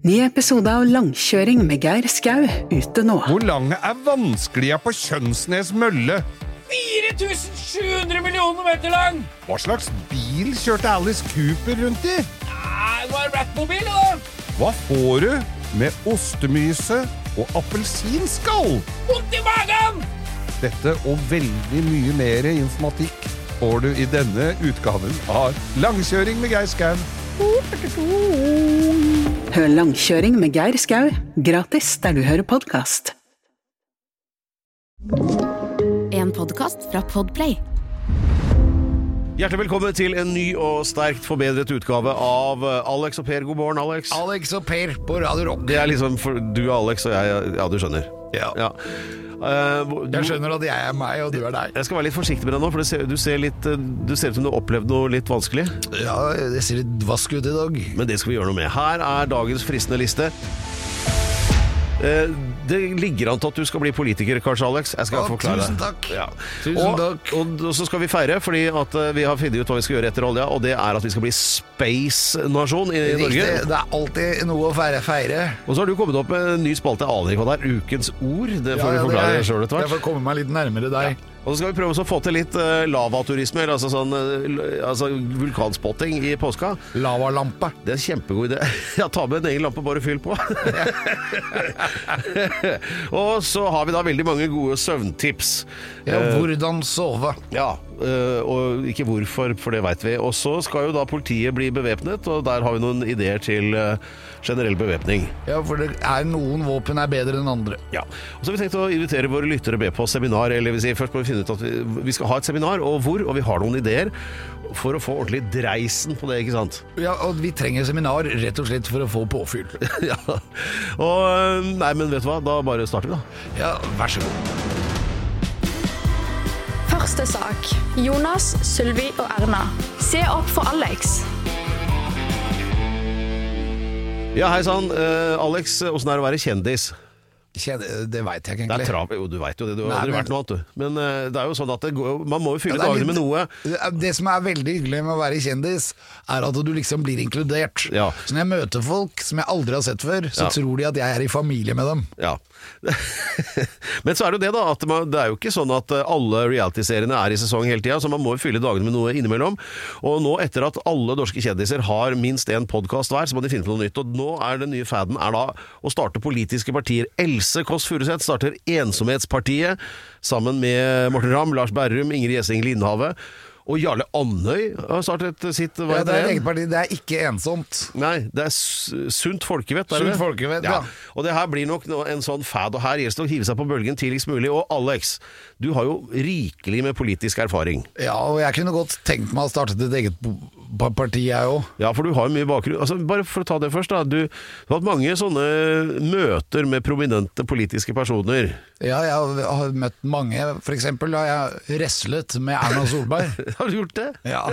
Ny episode av Langkjøring med Geir Skau ute nå. Hvor lang vanskelige på Kjønsnes mølle? 4700 millioner meter lang! Hva slags bil kjørte Alice Cooper rundt i? Nei, det var en Ratmobil, da! Hva får du med ostemyse og appelsinskall? Vondt i magen! Dette og veldig mye mer informatikk får du i denne utgaven av Langkjøring med Geir Skau. Hør Langkjøring med Geir Skau gratis der du hører podcast. En podcast fra Podplay. Hjertelig velkommen til en ny og sterkt forbedret utgave av Alex og Per. God morgen, Alex. Alex og Per på Radio Rock. Det liksom for du er Alex og jeg, ja, du skjønner. Ja. Jeg skjønner at jeg er meg og du er deg. Jeg skal være litt forsiktig med deg nå, for du ser ut som du har opplevd noe litt vanskelig. Ja, det ser litt vask ut i dag. Men det skal vi gjøre noe med. Her er dagens fristende liste. Det ligger an til at du skal bli politiker, kanskje, Alex. Jeg skal forklare Tusen deg. takk. Ja. Tusen takk. Og så skal vi feire, fordi at vi har funnet ut hva vi skal gjøre etter olja, og det er at vi skal bli space-nasjon i Norge. Det er alltid noe å feire. Og så har du kommet opp med en ny spalte. Jeg aner ikke hva det er. Ukens ord. Det får vi forklare selv etter hvert. Jeg får komme meg litt nærmere deg. Ja. Og så skal vi prøve å få til litt lavaturisme, altså vulkanspotting i påska. Lavalampe. Det er en kjempegod idé. Ja, ta med en egen lampe, bare fyll på. Og så har vi da veldig mange gode søvntips. Ja, hvordan sove. Ja, og ikke hvorfor, for det vet vi. Og så skal jo da politiet bli bevæpnet, og der har vi noen ideer til generell bevæpning. Ja, for det er noen våpen er bedre enn andre. Ja, og så har vi tenkt å invitere våre lyttere med på seminar, eller vil si, først må vi finne ut at vi skal ha et seminar, og hvor, og vi har noen ideer for å få ordentlig dreisen på det, ikke sant? Ja, og vi trenger seminar rett og slett for å få påfyll. Ja, og nei, men vet du hva, da bare starter vi da. Ja, vær så god. Første sak. Jonas, Sylvi og Erna. Se opp for Alex. Ja, hei sann. Alex, hvordan er det å være kjendis? Det vet jeg ikke egentlig. Det er trav, jo, du vet jo det, du har aldri vært noe annet, du. Men det er jo sånn at man må jo fylle Ja, dagene med noe. Det som er veldig hyggelig med å være kjendis, er at du liksom blir inkludert. Ja. Så når jeg møter folk som jeg aldri har sett før, så tror de at jeg er i familie med dem. Ja. Men så er det jo det da, at det er jo ikke sånn at alle reality-seriene er i sesong hele tiden, så man må jo fylle dagene med noe innimellom. Og nå etter at alle norske kjendiser har minst en podcast hver, så må de finne på noe nytt. Og nå er den nye faden er da å starte politiske partier. Else Kåss Furuseth starter Ensomhetspartiet sammen med Morten Ramm, Lars Berrum, Ingrid Gjessing Lindhave. Og Jarle Andøy har startet sitt... Ja, det er eget parti, det er ikke ensomt. Nei, det er sunt folkevett. Sunt folkevett, ja. Og det her blir nok en sånn fad, og her gjelder det å hive seg på bølgen tidligst mulig. Og Alex, du har jo rikelig med politisk erfaring. Ja, og jeg kunne godt tenkt meg å starte et eget parti, jeg også. Ja, for du har jo mye bakgrunn. Altså, bare for å ta det først da, du har hatt mange sånne møter med prominente politiske personer. Ja, jeg har møtt mange. For eksempel har jeg wrestlet med Erna Solberg. Har du gjort det? Ja.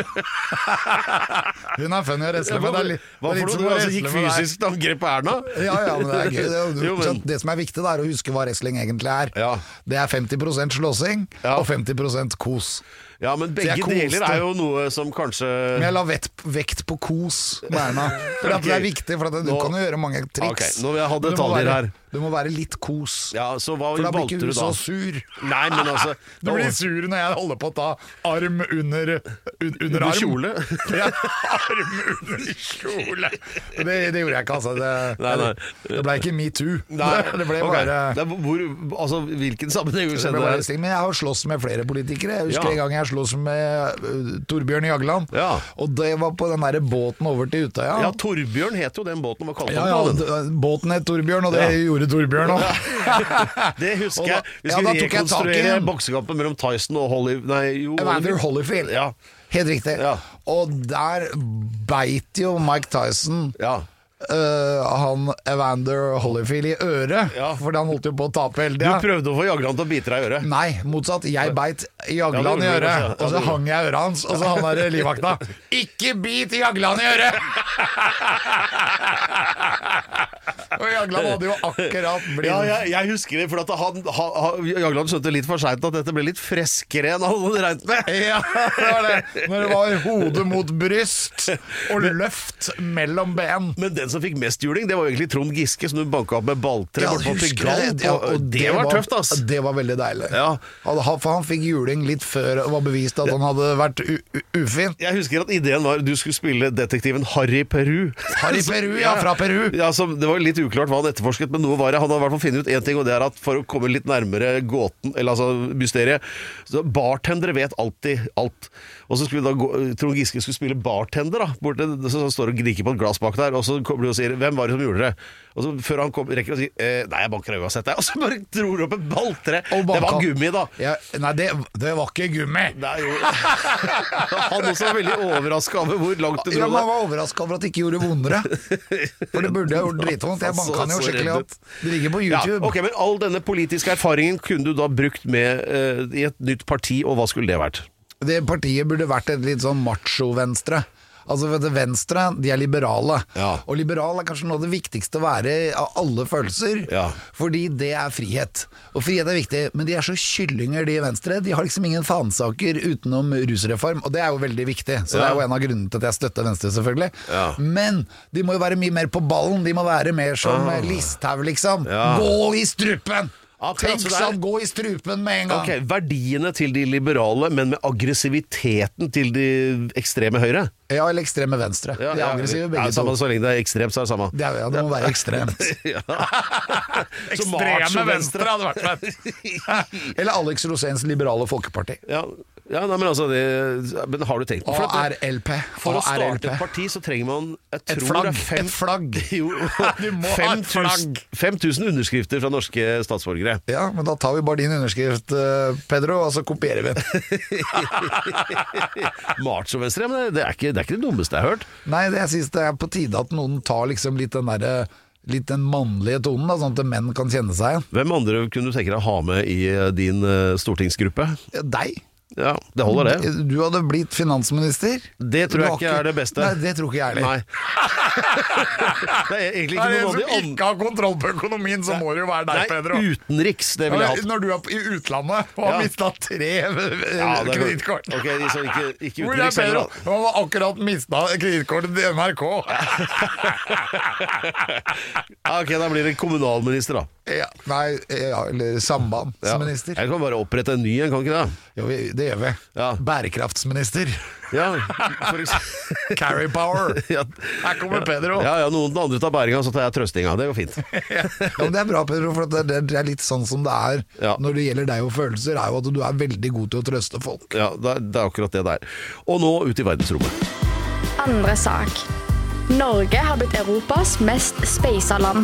Hun er funny å wrestle med. Hva for noe? Du altså gikk fysisk angrep på Erna? Ja, men det er gøy. Det som er viktig da, er å huske hva wrestling egentlig er. Ja. Det er 50% slåssing og 50% kos. Ja, men begge deler er jo noe som kanskje... Men jeg la vekt på kos med Erna. For det er viktig, for du kan jo gjøre mange triks. Ok, nå vil jeg ha detaljer her. Du må være litt kos. Ja, så hva for da blir valgte ikke du du så sur. Nei, men altså... Du blir sur når jeg holder på å ta arm under arm. Kjole? Ja, arm under kjole. Det gjorde jeg ikke, altså. Det ble ikke MeToo. Det ble bare... hvilken sammenheng skjedde det? Men jeg har slåss med flere politikere. Jeg husker en gang jeg slåss med Torbjørn Jagland. Ja. Og det var på den der båten over til Utøya. Ja, Torbjørn het jo den båten. Hva kalte han på den? Båten het Torbjørn, og det gjorde Torbjørn også. Det husker jeg. Vi skulle rekonstruere boksekampen mellom Tyson og Evander Holyfield. Ja. Helt riktig. Ja. Og der beit jo Mike Tyson han Evander Holyfield i øret, for han holdt jo på å tape hele tiden. Du prøvde å få Jagland til å bite deg i øret? Nei, motsatt. Jeg beit Jagland i øret, og så hang jeg øret hans, og så han der livvakta: ikke bit Jagland i øret! Og Jagland hadde jo akkurat blitt... Ja, jeg husker det, for at Jagland skjønte litt for sent at dette ble litt freskere enn han hadde regnet med. Ja, det var det. Når det var hode mot bryst og løft mellom ben. Men den som fikk mest juling, det var egentlig Trond Giske, som du banket opp med balltre. Ja, og det var tøft, ass. Det var veldig deilig. Ja. For han fikk juling litt før det var bevist at han hadde vært ufin. Jeg husker at ideen var du skulle spille detektiven Harry Peru. Harry Peru, ja, fra Peru. Ja, så det var litt uklart hva han etterforsket, men noe var det. Han hadde i hvert fall funnet ut en ting, og det er at for å komme litt nærmere gåten, eller altså mysteriet, så bartendere vet alltid alt. Og så skulle da Trond Giske skulle spille bartender da, borte, så står og griker på et glass bak der, og så kommer du og sier, hvem var det som gjorde det? Og så før han rekker å si, nei, jeg banker uansett deg, og så bare tror opp et balltre. Det var gummi da. Ja, nei, det var ikke gummi. Nei, jo. Han også var veldig overrasket over hvor langt det dro. Ja, men han var overrasket over at det ikke gjorde vondere. For det burde jeg gjort dritvondt. Jeg banket han jo skikkelig opp. Det ligger på YouTube. Ja, ok, men all denne politiske erfaringen kunne du da brukt med i et nytt parti, og hva skulle det vært? Det partiet burde vært et litt sånn macho-venstre. Altså Venstre, de er liberale. Ja. Og liberal er kanskje noe av det viktigste å være av alle følelser. Ja. Fordi det er frihet. Og frihet er viktig, men de er så kyllinger, de i Venstre. De har liksom ingen fanesaker utenom rusreform, og det er jo veldig viktig. Så det er jo en av grunnene til at jeg støtter Venstre, selvfølgelig. Ja. Men de må jo være mye mer på ballen. De må være mer som Listhaug, liksom. Ja. Gå i strupen! Tenk sånn, gå i strupen med en gang. Ok, verdiene til de liberale, men med aggressiviteten til de ekstreme høyre. Ja, eller ekstreme venstre. De er aggressive begge to. Så lenge det er ekstremt, så er det samme. Det må være ekstremt. Ekstreme venstre hadde vært fett. Eller Alex Roséns liberale folkeparti. Ja, nei, men altså men har du tenkt på ARLP. For å starte et parti så trenger man et flagg. Jo, du må ha et flagg. 5000 underskrifter fra norske statsborgere. Ja, men da tar vi bare din underskrift, Pedro, og så kopierer vi den. Macho-venstre, men det er ikke det dummeste jeg har hørt. Nei, jeg synes det er på tide at noen tar liksom litt den mannlige tonen, da, sånn at menn kan kjenne seg igjen. Hvem andre kunne du tenke deg å ha med i din stortingsgruppe? Deg. Ja, det holder det. Du hadde blitt finansminister. Det tror jeg ikke er det beste. Nei, det tror ikke jeg heller. Nei. Det er egentlig ikke noe av de andre. Som ikke har kontroll på økonomien, så må det jo være deg, Pedro. Utenriks, det vil jeg ha. Når du er i utlandet og har mistet 3 kredittkort. Ok, så ikke utenriks. Hvor er Pedro? Han har akkurat mistet kredittkortet til NRK. Ok, da blir det kommunalminister da. Eller sambandsminister. Jeg kan bare opprette en ny, kan ikke det? Jo, det gjør vi. Bærekraftsminister. Ja, Carry power. Her kommer Pedro. Ja, noen andre tar bæringa, så tar jeg trøstinga. Det går fint. Men det er bra, Pedro, for det er litt sånn som det er når det gjelder deg og følelser, er jo at du er veldig god til å trøste folk. Ja, det er akkurat det der. Og nå ut i verdensrommet. Andre sak. Norge har blitt Europas mest speisa land.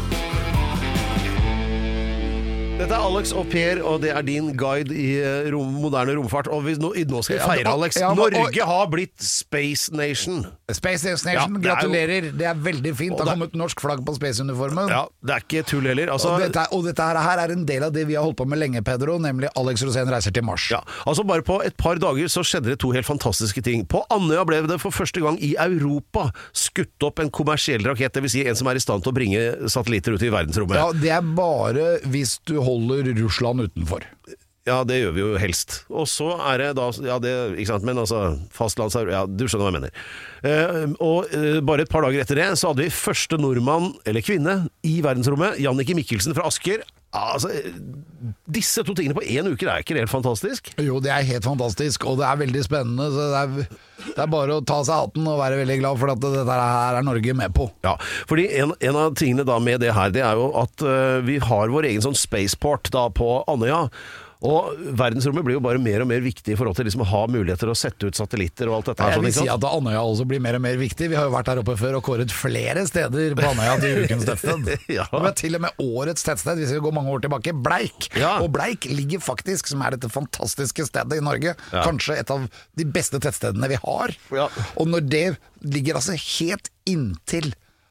Dette er Alex og Per, og det er din guide i moderne romfart. Og nå skal vi feire, Alex. Norge har blitt Space Nation. Space Nation, gratulerer. Det er veldig fint. Det har kommet norsk flagg på Space-uniformen. Ja, det er ikke tull heller. Altså, og dette her er en del av det vi har holdt på med lenge, Pedro, nemlig Alex Rosén reiser til Mars. Ja, altså bare på et par dager så skjedde det 2 helt fantastiske ting. På Andøya ble det for første gang i Europa skutt opp en kommersiell rakett, det vil si en som er i stand til å bringe satellitter ut i verdensrommet. Ja, det er bare hvis du holder Russland utenfor. Ja, det gjør vi jo helst. Og så er det da, ikke sant, men altså fastlands, du skjønner hva jeg mener. Bare et par dager etter det, så hadde vi første nordmann, eller kvinne, i verdensrommet, Jannicke Mikkelsen fra Asker. Altså, disse 2 tingene på 1 uke, er ikke det helt fantastisk? Jo, det er helt fantastisk, og det er veldig spennende, så det er bare å ta seg hatten og være veldig glad for at dette her er Norge med på. Ja, fordi en av tingene da med det her, det er jo at vi har vår egen sånn spaceport da på Andøya. Og verdensrommet blir jo bare mer og mer viktig i forhold til liksom å ha muligheter å sette ut satellitter og alt dette her. Jeg vil si at Andøya også blir mer og mer viktig. Vi har jo vært her oppe før og kåret flere steder på Andøya til ukens tettsted. Og vi har til og med årets tettsted, hvis vi går mange år tilbake, Bleik. Og Bleik ligger faktisk, som er dette fantastiske stedet i Norge, kanskje et av de beste tettstedene vi har. Og når det ligger altså helt inntil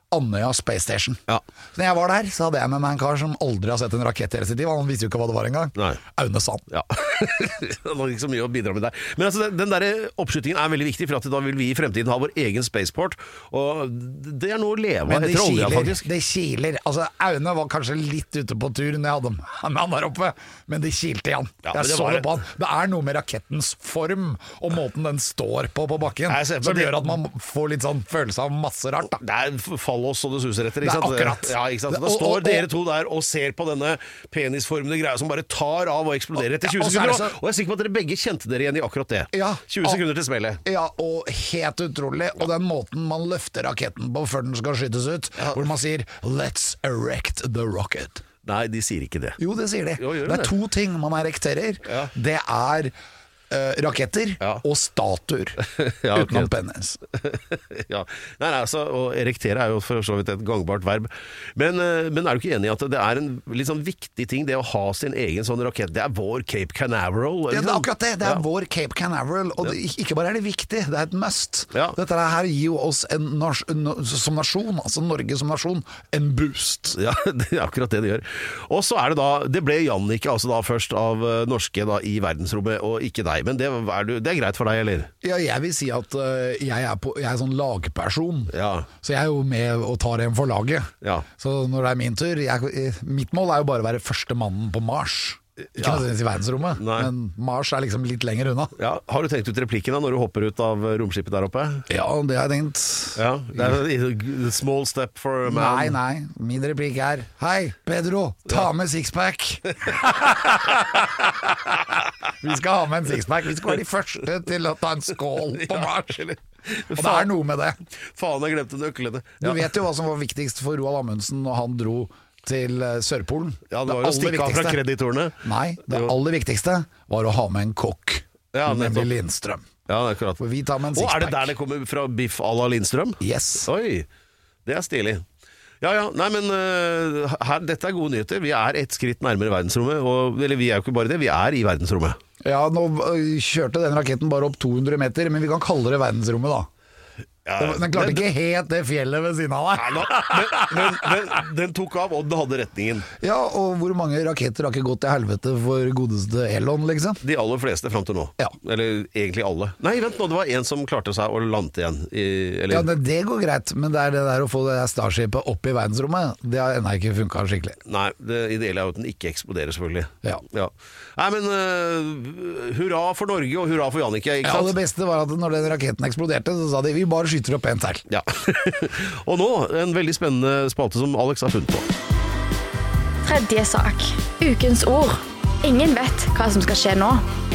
Andøya Space Station. Ja. Så når jeg var der, så hadde jeg med meg en kar som aldri har sett en rakett i hele sitt liv. Han visste jo ikke hva det var engang. Aune Sand. Ja. Det var ikke så mye å bidra med der. Men altså, den der oppskytingen er veldig viktig, for at da vil vi i fremtiden ha vår egen spaceport, og det er noe å leve av etter olja, faktisk. Det kiler. Altså, Aune var kanskje litt ute på tur når jeg hadde han der oppe, men det kilte igjen. Jeg så det på han. Det er noe med rakettens form og måten den står på bakken, som gjør at man får litt sånn følelse av masse rart, da. Det er fallos og det suser etter, ikke sant? Det er akkurat. Ja, ikke sant? Da står dere to der og ser på denne penisformede greia som bare tar av og eksploderer etter 20 sekunder. Og jeg er sikker på at dere begge kjente dere igjen i akkurat det. 20 sekunder til smellet. Ja, og helt utrolig. Og den måten man løfter raketten på før den skal skytes ut, hvor man sier "Let's erect the rocket". Nei, de sier ikke det. Jo, det sier de. Jo, det er 2 ting man erekterer. Det er raketter og statuer utenom penis. Nei, altså, og erektere er jo for så vidt et gangbart verb. Men er du ikke enig i at det er en litt sånn viktig ting, det å ha sin egen sånn rakett? Det er vår Cape Canaveral. Ja, det er akkurat det. Det er vår Cape Canaveral. Og ikke bare er det viktig, det er et must. Dette her gir jo oss som nasjon, altså Norge som nasjon, en boost. Ja, det er akkurat det det gjør. Og så er det da, det ble Jannicke altså da først av norske da i verdensrommet, og ikke deg. Men det er greit for deg, eller? Ja, jeg vil si at jeg er sånn lagperson. Så jeg er jo med og tar en for laget. Så når det er min tur, mitt mål er jo bare å være første mannen på Mars. Ikke nødvendigvis i verdensrommet, men Mars er liksom litt lenger unna. Har du tenkt ut replikken da, når du hopper ut av romskipet der oppe? Ja, det har jeg tenkt. Det er small step for man. Nei, min replikk er: Hei, Pedro, ta med sixpack. Vi skal ha med en sixpack. Vi skal være de første til å ta en skål på Mars. Og det er noe med det. Faen, jeg glemte nøklene. Du vet jo hva som var viktigst for Roald Amundsen når han dro til Sørpolen. Ja, det var jo å stikke av fra kreditorene. Nei, det aller viktigste var å ha med en kokk, nemlig Lindstrøm. Ja, det er akkurat. For vi tar med en sixpack. Og er det der det kommer fra biff à la Lindstrøm? Yes. Oi, det er stilig. Nei, men dette er gode nyheter. Vi er et skritt nærmere verdensrommet, eller vi er jo ikke bare det, vi er i verdensrommet. Ja, nå kjørte den raketten bare opp 200 meter, men vi kan kalle det verdensrommet da. Den klarte ikke helt det fjellet ved siden av deg. Men den tok av, og den hadde retningen. Ja, og hvor mange raketter har ikke gått til helvete for godeste Elon, liksom? De aller fleste frem til nå. Eller egentlig alle. Nei, vent nå, det var en som klarte seg å lande igjen. Ja, det går greit, men det er det der å få det Starshipet opp i verdensrommet, det har ennå ikke funket skikkelig. Nei, det ideelle er jo at den ikke eksploderer, selvfølgelig. Nei, men hurra for Norge, og hurra for Jannicke, ikke sant? Ja, det beste var at når den raketten eksploderte, så sa de, vi bare skyter opp en til. Ja. Og nå en veldig spennende spalte som Alex har funnet på. Tredje sak. Ukens ord. Ingen vet hva som skal skje nå.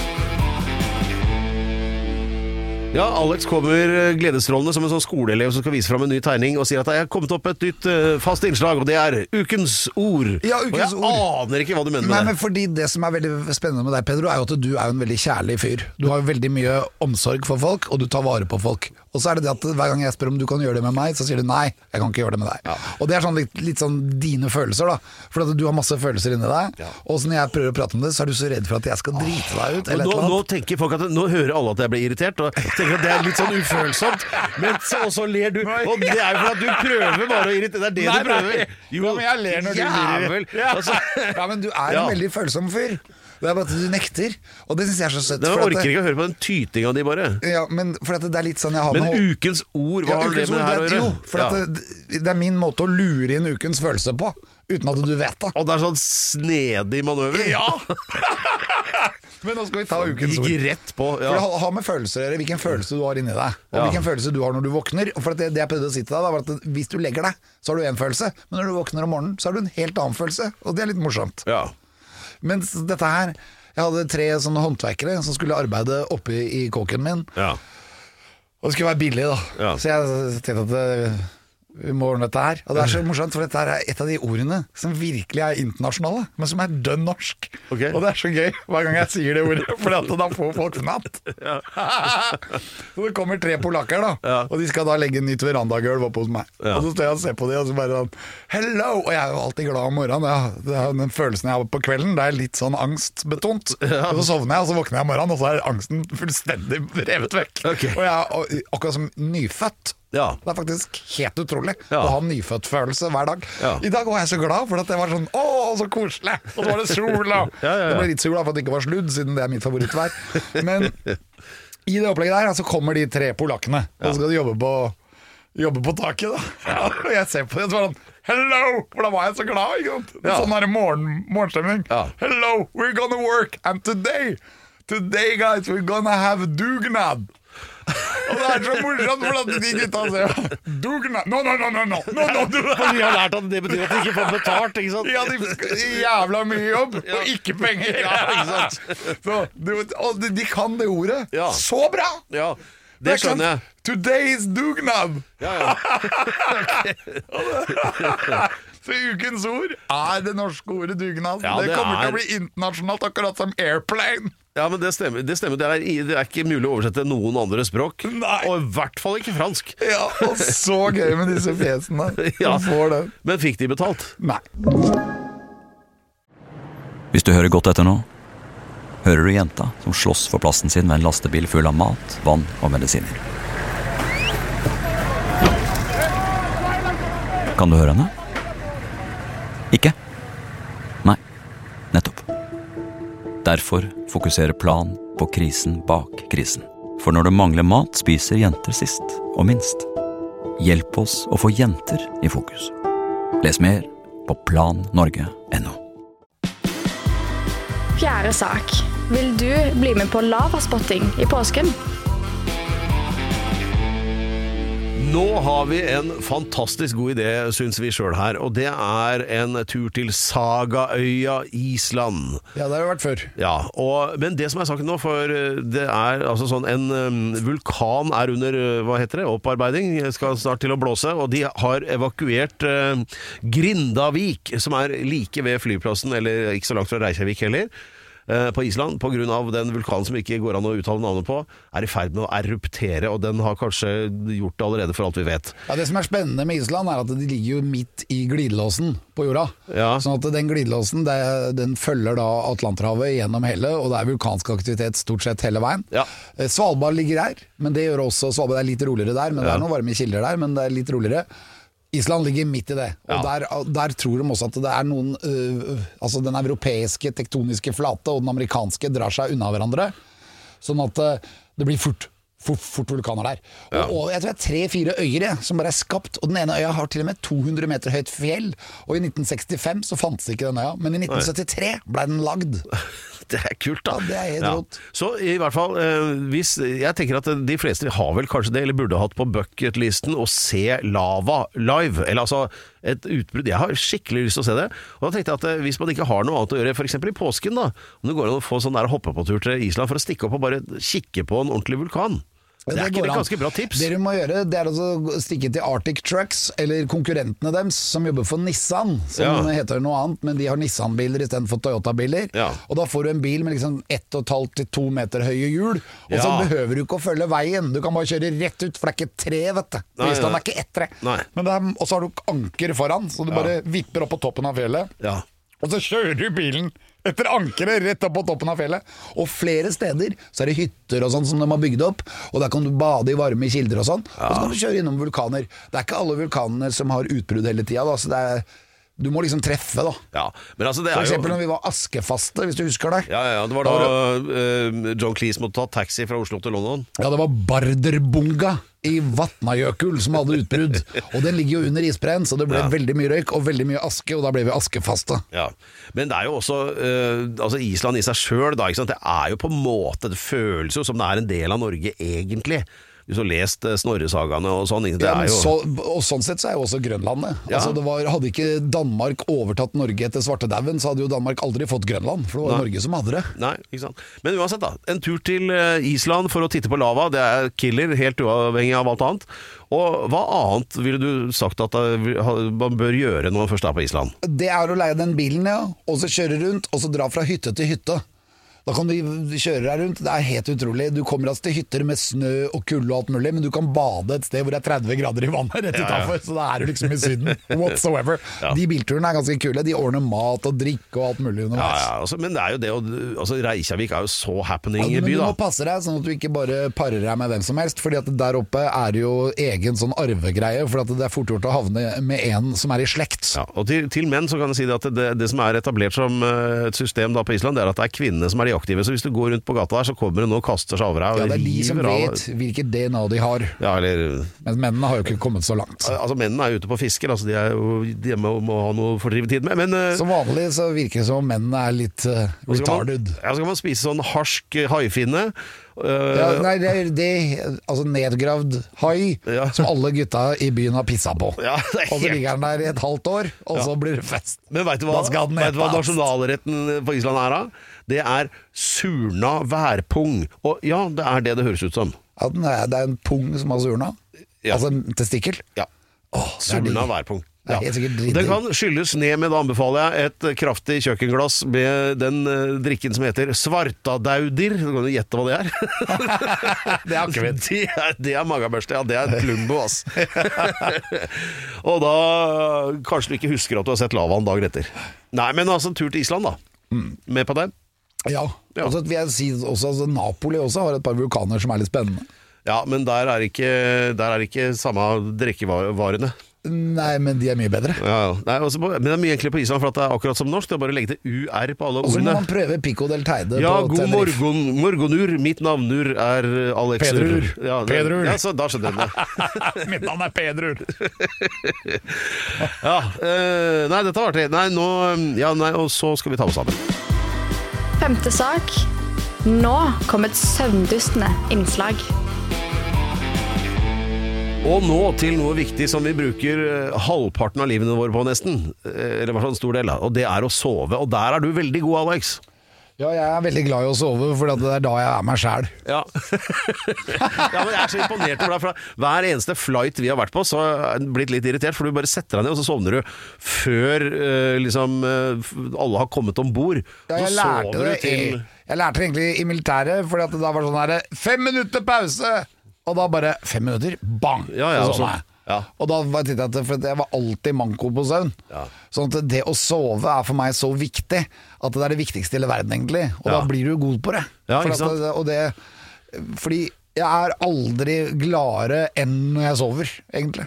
Ja, Alex kommer gledesstrålende som en sånn skoleelev som skal vise fram en ny tegning og sier at jeg har kommet opp et nytt fast innslag, og det er ukens ord. Ja, ukens ord. Og jeg aner ikke hva du mener med det. Men fordi det som er veldig spennende med deg, Pedro, er jo at du er jo en veldig kjærlig fyr. Du har jo veldig mye omsorg for folk, og du tar vare på folk. Og så er det det at hver gang jeg spør om du kan gjøre det med meg, så sier du nei, jeg kan ikke gjøre det med deg. Og det er sånn litt sånn dine følelser da, for at du har masse følelser inni deg, og så når jeg prøver å prate om det, så er du så redd for at jeg skal drite deg ut, eller et eller annet. Nå tenker folk at, nå hører alle at jeg blir irritert, og tenker at det er litt sånn ufølsomt, men så ler du, og det er jo for at du prøver bare å irritere, det er det du prøver. Jo, men jeg ler når du blir irritert. Ja, men du er en veldig følsom fyr. Det er bare at du nekter, og det synes jeg er så søtt. Jeg orker ikke å høre på den tytinga di bare. Ja, men for at det er litt sånn jeg har med... Men ukens ord, hva har det med det her å gjøre? Jo, for at det er min måte å lure inn ukens følelse på, uten at du vet det. Og det er sånn snedig manøver. Ja! Men nå skal vi ta ukens ord. Gikk rett på, For det har med følelser å gjøre, hvilken følelse du har inni deg, og hvilken følelse du har når du våkner. Og for at det jeg prøvde å si til deg, var at hvis du legger deg, så har du en følelse, men når du våkner om morgenen, så har du en helt annen følelse, og det er litt morsomt. Ja. Mens dette her, jeg hadde 3 sånne håndverkere som skulle arbeide oppe i kåken min. Ja. Og det skulle være billig da. Ja. Så jeg tenkte at vi må ordne dette her. Og det er så morsomt, for dette er et av de ordene som virkelig er internasjonale, men som er dønn norsk. Okay. Og det er så gøy hver gang jeg sier det ordet, for da får folk natt. Ja. Så det kommer 3 polakker da, og de skal da legge nytt verandagulv opp hos meg. Ja. Og så står jeg og ser på dem, og så bare sånn, hello! Og jeg er jo alltid glad om morgenen. Det er den følelsen jeg har på kvelden, det er litt sånn angstbetont. Og så sovner jeg, og så våkner jeg om morgenen, og så er angsten fullstendig revet vekk. Okay. Og jeg er akkurat som nyfødt. Ja. Det faktisk helt utrolig å ha nyfødt-følelse hver dag. I dag var jeg så glad for at det var sånn, så koselig, og så var det sol da. Det ble litt sur da for at det ikke var sludd, siden det mitt favorittvær. Men i det opplegget der så kommer de 3 polakkene, og så skal de jobbe på taket da. Og jeg ser på det, så var det sånn, hello, for da var jeg så glad, ikke sant? Sånn her morgenstemning. Hello, we're gonna work, and today guys, we're gonna have dugnad. Og det så morsomt, for at de gutta sier dugnad, no For vi har lært at det betyr at de ikke får betalt, ikke sant? Ja, de skal jævla mye jobb og ikke penger. Ikke sant? Så, de kan det ordet så bra. Ja, det skjønner jeg. Today is dugnad. Så ukens ord det norske ordet dugnad. Det kommer til å bli internasjonalt, akkurat som airplane. Ja, men det stemmer. Det er ikke mulig å oversette noen andre språk. Nei. Og i hvert fall ikke fransk. Ja, og så gøy med disse fjesene. Men fikk de betalt? Nei. Hvis du hører godt etter nå, hører du jenta som slåss for plassen sin med en lastebil full av mat, vann og medisiner. Kan du høre henne? Ikke? Nei, nettopp. Derfor fokuserer Plan på krisen bak krisen. For når det mangler mat, spiser jenter sist og minst. Hjelp oss å få jenter i fokus. Les mer på plannorge.no. Fjerde sak. Vil du bli med på lavaspotting i påsken? Nå har vi en fantastisk god idé, synes vi selv her, og det er en tur til Sagaøya, Island. Ja, det har jo vært før. Ja, men det som er saken nå, for det er altså sånn, en vulkan er under, hva heter det, opparbeiding, skal snart til å blåse, og de har evakuert Grindavik, som er like ved flyplassen, eller ikke så langt fra Reykjavik heller, på Island, på grunn av den vulkanen som ikke går an å uttale navnet på, er i ferd med å eruptere, og den har kanskje gjort det allerede for alt vi vet. Ja, det som er spennende med Island er at de ligger jo midt i glidelåsen på jorda. Sånn at den glidelåsen, den følger da Atlanterhavet gjennom hele, og det er vulkansk aktivitet stort sett hele veien. Svalbard ligger her, men det gjør også Svalbard er litt roligere der, men det er noen varme kilder der, men det er litt roligere. Island ligger midt i det, og der tror de også at det er noen altså den europeiske tektoniske flate og den amerikanske drar seg unna hverandre, sånn at det blir fort vulkaner der. Og jeg tror det er 3-4 øyer som bare er skapt, og den ene øya har til og med 200 meter høyt fjell, og i 1965 så fantes ikke den øya, men i 1973 ble den lagd. Det er kult da. Ja, det er helt rått. Så i hvert fall, jeg tenker at de fleste har vel kanskje det, eller burde hatt på bucketlisten å se lava live, eller altså et utbrudd. Jeg har skikkelig lyst til å se det, og da tenkte jeg at hvis man ikke har noe annet å gjøre, for eksempel i påsken da, om det går an å få sånn der hoppe på tur til Island for å stikke opp og bare kikke på en ordentlig vulkan. Det er ikke et ganske bra tips. Det du må gjøre, det er å stikke til Arctic Trucks, eller konkurrentene deres, som jobber for Nissan, som heter noe annet, men de har Nissan-biler i stedet for Toyota-biler. Og da får du en bil med liksom 1,5 til 2 meter høye hjul, og så behøver du ikke å følge veien. Du kan bare kjøre rett ut, for det er ikke tre, vet du. Island er ikke ett tre. Og så har du anker foran, så du bare vipper opp på toppen av fjellet. Og så kjører du bilen etter ankeret rett opp på toppen av fjellet. Og flere steder så er det hytter og sånn som de har bygd opp, og der kan du bade i varme kilder og sånn. Og så kan du kjøre innom vulkaner. Det er ikke alle vulkaner som har utbrudd hele tida da, så det er... Du må liksom treffe da. Men altså det for eksempel når vi var askefaste, hvis du husker det. Det var da John Cleese måtte ta taxi fra Oslo til London. Ja, det var Barderbunga i Vatnajökull som hadde utbrudd. Og den ligger jo under isbrennen, så det ble veldig mye røyk og veldig mye aske, og da ble vi askefaste. Men det er jo også altså Island i seg selv da, ikke sant? Det er jo på en måte, det føles jo som det er en del av Norge egentlig. Du har lest Snorresagaene og sånn. Og sånn sett så er jo også Grønlandet. Altså hadde ikke Danmark overtatt Norge etter svartedauden, så hadde jo Danmark aldri fått Grønland, for det var Norge som hadde det. Nei, ikke sant. Men uansett da, en tur til Island for å titte på lava, det er killer, helt uavhengig av alt annet. Og hva annet ville du sagt at man bør gjøre når man først er på Island? Det er å leie den bilen, og så kjøre rundt, og så dra fra hytte til hytte. Da kan du kjøre deg rundt, det helt utrolig. Du kommer altså til hytter med snø og kulde og alt mulig, men du kan bade et sted hvor det 30 grader i vannet rett utenfor, så da du liksom i Syden, whatsoever. De bilturene ganske kule, de ordner mat og drikke og alt mulig underveis. Altså, men det jo det, altså Reykjavik jo så happening by, da. Men du må passe deg, sånn at du ikke bare parer deg med hvem som helst, fordi at der oppe det jo egen sånn arvegreie, for at det fort gjort å havne med en som i slekt. Ja, og til menn så kan jeg si at det som etablert som et system da på Island, det at det kvinnene som de aktive, så hvis du går rundt på gata der, så kommer det noen og kaster seg over deg. Ja, det de som vet hvilket DNA de har. Ja, men mennene har jo ikke kommet så langt. Altså, mennene ute på fisker, altså de må ha noe fordrive tid med. Men, så vanlig så virker det som om mennene litt retarded. Så kan man spise sånn harsk haifinne. Nei, altså nedgravd hai som alle gutta i byen har pissa på. Og så ligger den der i et halvt år, og så blir det fest. Men vet du hva nasjonalretten på Island da? Det surna værpung. Og ja, det det høres ut som. Ja, det en pung som har surna? Altså en testikkel? Ja. Surna værpung. Ja. Den kan skylles ned med, da anbefaler jeg, et kraftig kjøkkenglass med den drikken som heter svartadaudir. Du kan jo gjette hva det Det akkurat. Det magabørste, ja, det plumbo, ass. Og da kanskje du ikke husker at du har sett lavaen dagen etter. Nei, men altså tur til Island da. Med på det? Ja, og så vil jeg si også Napoli også har et par vulkaner som litt spennende. Ja, men der ikke samme drikkevarene. Nei, men de mye bedre. Ja. Nei, men det mye enklere på Island, for at det akkurat som norsk. Det bare å legge til UR på alle ordene. Og så må man prøve Pico del Teide ja, på Tenerife. Ja, god morgonur. Mitt navnur Alex Pedrur. Pedrur. Ja, så da skjønner jeg det. Mitt navn Pedrur. Ja, nei, dette var artig. Nei, og så skal vi ta oss sammen. 5. sak. Nå kom et søvndystende innslag. Og nå til noe viktig som vi bruker halvparten av livene våre på nesten. Eller i hvert fall en stor del. Og det å sove. Og der du veldig god, Alex. Ja, jeg veldig glad i å sove, for det da jeg meg selv. Ja. Ja, men jeg så imponert over deg, for hver eneste flight vi har vært på, så har jeg blitt litt irritert, for du bare setter deg ned, og så sovner du før alle har kommet ombord. Ja, jeg lærte egentlig i militæret, for da var det sånn her 5 minutter pause! Og da bare 5 minutter, bang! Så sånn jeg. Ja. Og da for jeg var alltid manko på søvn. Ja. Sånn at det å sove for meg så viktig at det det viktigste i hele verden egentlig. Og da blir du god på det. Ja, ikke sant? Fordi jeg aldri gladere enn når jeg sover, egentlig.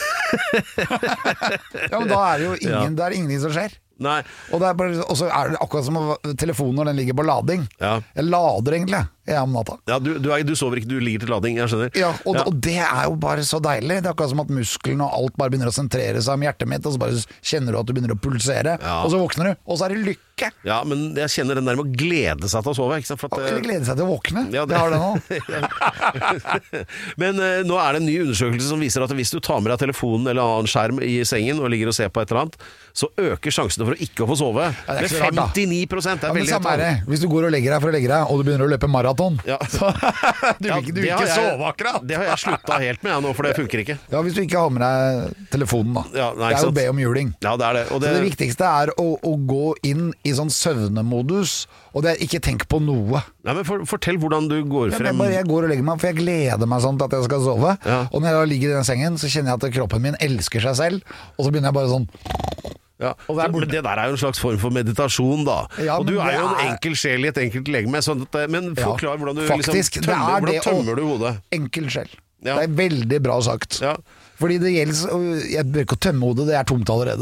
Ja, men da det jo ingenting som skjer. Nei. Og så det akkurat som telefonen når den ligger på lading. Ja. Jeg lader egentlig om natta. Ja, du sover ikke, du ligger til lading, jeg skjønner. Ja, og det jo bare så deilig. Det akkurat som at muskelen og alt bare begynner å sentrere seg om hjertet mitt, og så bare kjenner du at du begynner å pulsere, og så våkner du, og så det lykke. Ja, men jeg kjenner den der med å glede seg til å sove, ikke sant? Eller glede seg til å våkne. Ja, det har det nå. Men nå det en ny undersøkelse som viser at hvis du tar med deg telefonen eller annen skjerm i sengen og ligger og ser på et eller annet, så øker sjansene for å ikke få sove med 59%. Det veldig rart. Hvis du går og legger deg for å legge deg, og du begynner å løpe maraton, ja. Du vil ikke sove akkurat. Det har jeg sluttet helt med nå, for det funker ikke. Ja, hvis du ikke har med deg telefonen da. Ja, nei, det jo be om juling. Ja, det det. Så det viktigste å gå inn i sånn søvnemodus, og det ikke tenk på noe. Nei, men fortell hvordan du går frem. Jeg går og legger meg, for jeg gleder meg sånn til at jeg skal sove. Ja. Og når jeg ligger i den sengen, så kjenner jeg at kroppen min elsker seg selv, og så begynner jeg bare sånn. Ja, men det der jo en slags form for meditasjon da. Ja, og du jo en enkel sjel i et enkelt legeme, men forklar hvordan du faktisk, hvordan tømmer du hodet. Enkel sjel. Ja. Det veldig bra sagt. Ja. Fordi det gjelder, jeg bør ikke tømme hodet, det tomt allerede.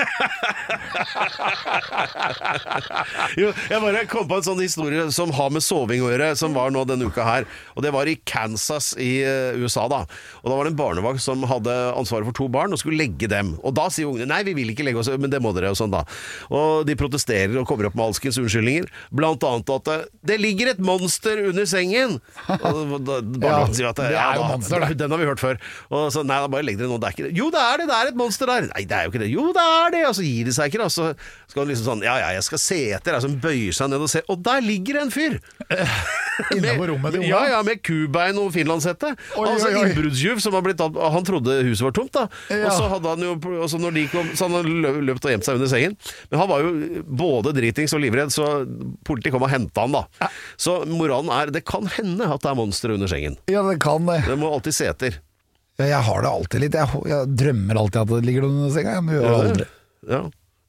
Jo, jeg bare kom på en sånn historie som har med soving å gjøre, som var nå denne uka her. Og det var i Kansas i USA da. Og da var det en barnevakt som hadde ansvaret for 2 barn og skulle legge dem. Og da sier ungene, nei, vi vil ikke legge oss, men det må dere og sånn da. Og de protesterer og kommer opp med alskens unnskyldninger. Blant annet at det ligger et monster under sengen. Og barnevakten sier at monster, den har vi hørt før. Og så, nei, da bare legg dere nå, det ikke det. Jo, det det et monster der. Nei, det jo ikke det. Jo, det det. Og så gir de seg ikke da. Så skal han liksom sånn, ja, jeg skal se etter. Så han bøyer seg ned og ser. Og der ligger en fyr. Inne på rommet til Ja, unga? ja, med kubein og finlandshette. Oi, Altså oi, oi. innbruddstyv som har blitt tatt. Han trodde huset var tomt, da. Ja. Og så hadde han jo altså når de kom, så han hadde løpt og gjemt seg under sengen. Men han var jo både dritings og livredd, så politiet kom og hentet han, da. Så moralen er det kan hende at det er monstre under sengen. Ja, det kan det. Det må alltid se etter. Ja, jeg har det alltid litt. Jeg drømmer alltid at det ligger noen under senga. Men gjør det aldri. Ja.